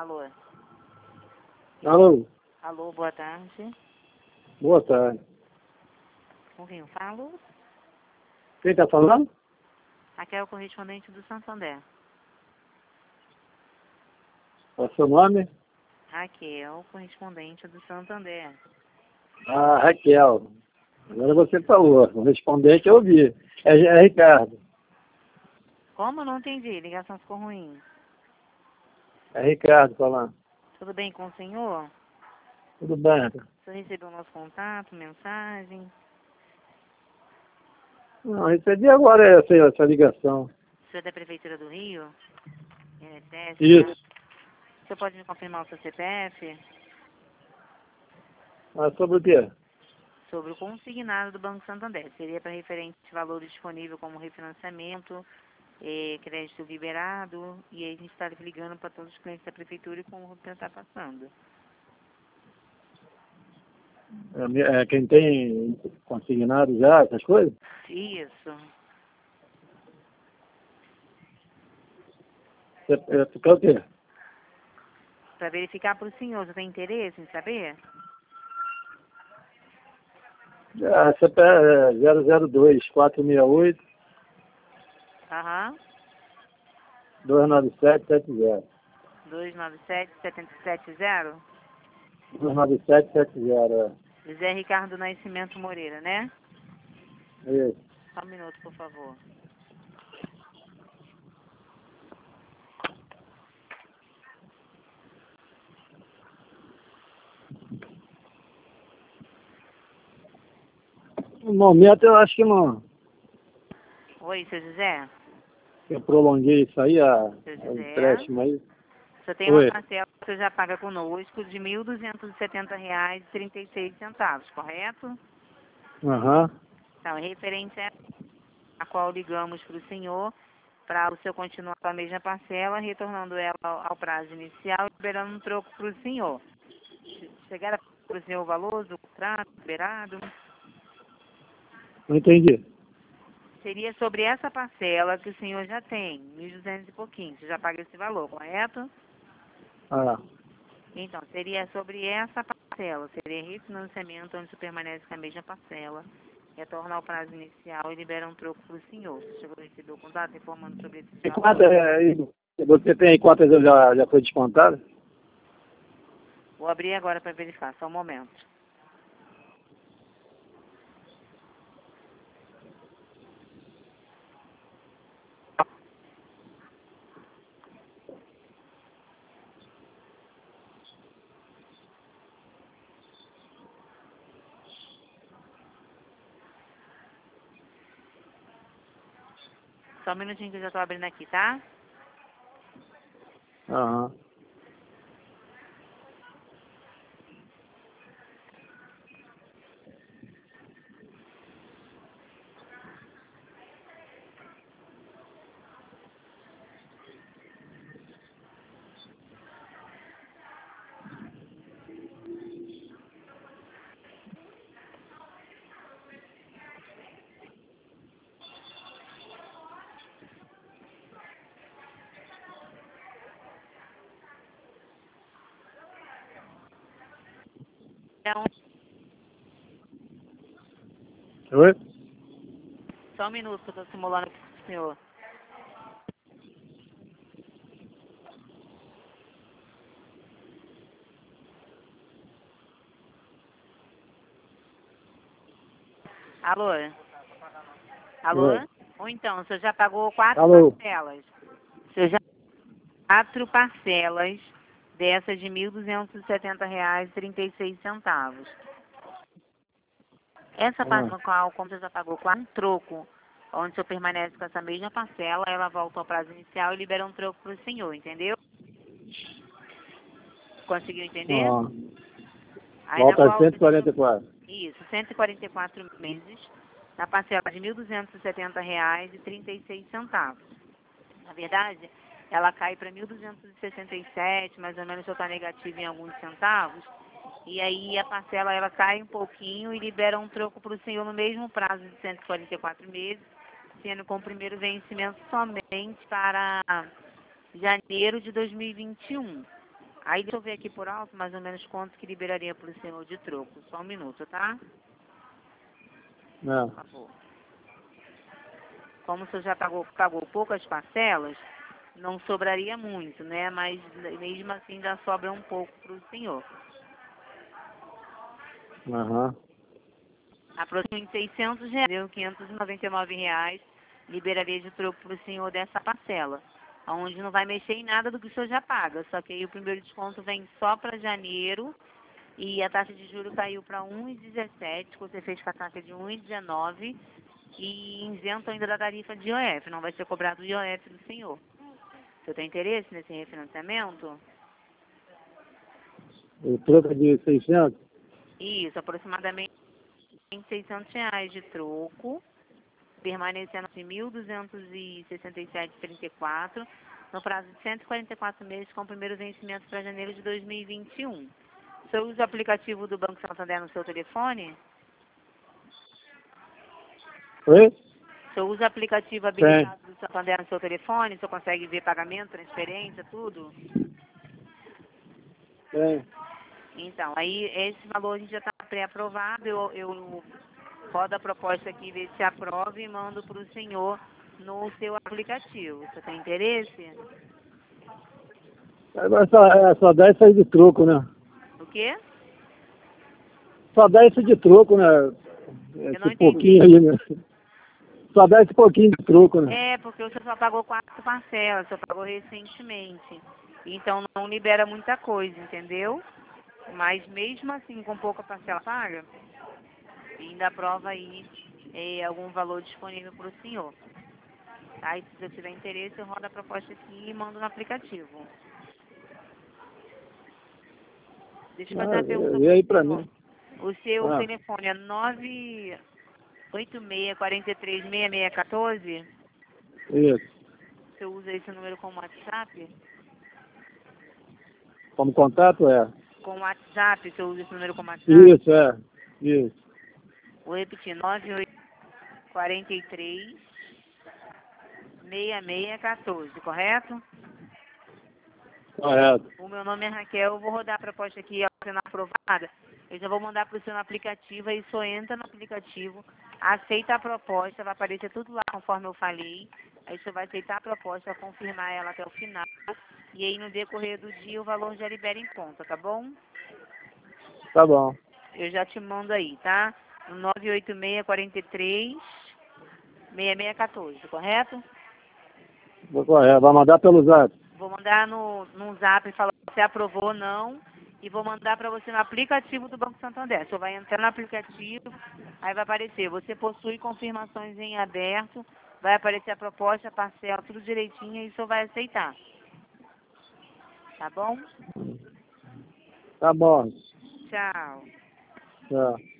Alô? Alô, Alô, boa tarde. boa tarde. Com quem eu falo? Quem está falando? Aqui é o correspondente do Santander. Qual é o seu nome? Raquel, correspondente do Santander. Ah, Raquel. Agora você falou. O respondente eu ouvi. É Ricardo. Como? Eu não entendi. A ligação ficou ruim. É Ricardo falando. Tudo bem com o senhor? Tudo bem? O senhor recebeu o nosso contato, mensagem? Não, recebi agora essa ligação. O senhor é da Prefeitura do Rio? INSS, né? Isso. O senhor pode me confirmar o seu CPF? Mas sobre o quê? Sobre o consignado do Banco Santander. Seria para referente valor disponível como refinanciamento, crédito liberado, e aí a gente está ligando para todos os clientes da Prefeitura e como o está passando. É quem tem consignado já, essas coisas? Isso. Você quer o quê? Para verificar para o senhor, você tem interesse em saber? CPF é 002 468 Aham. 29770. 297-770. 29770, José Ricardo Nascimento Moreira, né? Isso. Só um minuto, por favor. No momento eu acho que não. Oi, seu José? Eu prolonguei isso aí, Seu o José? empréstimo aí. Você tem uma Oi. parcela que você já paga conosco de R$ 1.270,36, correto? Aham. Então, é referente a qual ligamos para o senhor, para o senhor continuar com a mesma parcela, retornando ela ao prazo inicial e liberando um troco para o senhor. Chegaram para o senhor o valor do contrato liberado? Não entendi. Seria sobre essa parcela que o senhor já tem, 1.200 e pouquinho. Você já paga esse valor, correto? Ah, Então, seria sobre essa parcela. Seria refinanciamento onde você permanece com a mesma parcela, retorna ao prazo inicial e libera um troco para o senhor. Você chegou a receber o contato informando sobre esse e valor? você tem quantas já foi descontado? Vou abrir agora para verificar, só um momento. Só um minutinho que eu já estou abrindo aqui, tá? Aham. Então, Oi? só um minuto que eu estou simulando aqui para o senhor. Alô? Alô? Oi. Ou então, o senhor já pagou 4 Alô? parcelas. O senhor já 4 parcelas dessas de R$ 1.270,36. Essa parte Ah, no qual, como você já pagou com um troco, onde o senhor permanece com essa mesma parcela, ela volta ao prazo inicial e libera um troco para o senhor, entendeu? Conseguiu entender? ah. Aí na Volta a qual, 144. isso, 144 meses, na parcela de R$ 1.270,36. Na verdade, ela cai para 1.267, mais ou menos, só está negativa em alguns centavos. E aí a parcela ela cai um pouquinho e libera um troco para o senhor no mesmo prazo de 144 meses, sendo com o primeiro vencimento somente para janeiro de 2021. Aí deixa eu ver aqui por alto mais ou menos quanto que liberaria para o senhor de troco. Só um minuto, tá? Não. Por favor. Como o senhor já pagou poucas parcelas, não sobraria muito, né? Mas mesmo assim ainda sobra um pouco para o senhor. Aham. Aproximadamente R$ 600, deu R$ 599, liberaria de troco para o senhor dessa parcela. Onde não vai mexer em nada do que o senhor já paga. Só que aí o primeiro desconto vem só para janeiro e a taxa de juros caiu para 1,17, que você fez com a taxa de 1,19 e isento ainda da tarifa de IOF. Não vai ser cobrado o IOF do senhor. O senhor tem interesse nesse refinanciamento? O troco é de 600? Isso, aproximadamente R$ 600 de troco, permanecendo de 1.267,34, no prazo de 144 meses, com o primeiro vencimento para janeiro de 2021. O senhor usa o aplicativo do Banco Santander no seu telefone? Oi? O senhor usa o aplicativo habilitado do Santander no seu telefone? O senhor consegue ver pagamento, transferência, tudo? Tem. Então, aí esse valor a gente já está pré-aprovado, eu rodo a proposta aqui, ver se aprova e mando para o senhor no seu aplicativo. Você tem interesse? Agora só dá isso aí de troco, né? O quê? Só dá isso de troco, né? Eu não Esse entendi. pouquinho aí, né? Só dá esse pouquinho de troco, né? É, porque o senhor só pagou 4 parcelas, o senhor pagou recentemente. Então não libera muita coisa, entendeu? Mas mesmo assim, com pouca parcela paga, ainda aprova aí algum valor disponível para o senhor. Tá? E se você tiver interesse, eu rodo a proposta aqui e mando no aplicativo. Deixa eu fazer uma pergunta E para o aí pra senhor. mim? O seu Ah, telefone é 986436614? isso. Você usa esse número como WhatsApp? Como contato é? Com WhatsApp, você usa esse número como WhatsApp? Isso, é. Isso. Vou repetir, 986436614, correto? Correto. O meu nome é Raquel, eu vou rodar a proposta aqui, ela sendo aprovada. Eu já vou mandar para o seu no aplicativo, aí só entra no aplicativo, aceita a proposta, vai aparecer tudo lá conforme eu falei. Aí você vai aceitar a proposta, vai confirmar ela até o final. E aí no decorrer do dia o valor já libera em conta, tá bom? Tá bom. Eu já te mando aí, tá? No 986436614, correto? Correto. Vai mandar pelo zap. Vou mandar no zap falando se aprovou ou não. E vou mandar para você no aplicativo do Banco Santander. Você vai entrar no aplicativo, aí vai aparecer, você possui confirmações em aberto, vai aparecer a proposta, a parcela, tudo direitinho e você vai aceitar. Tá bom? Tá bom. Tchau. Tá.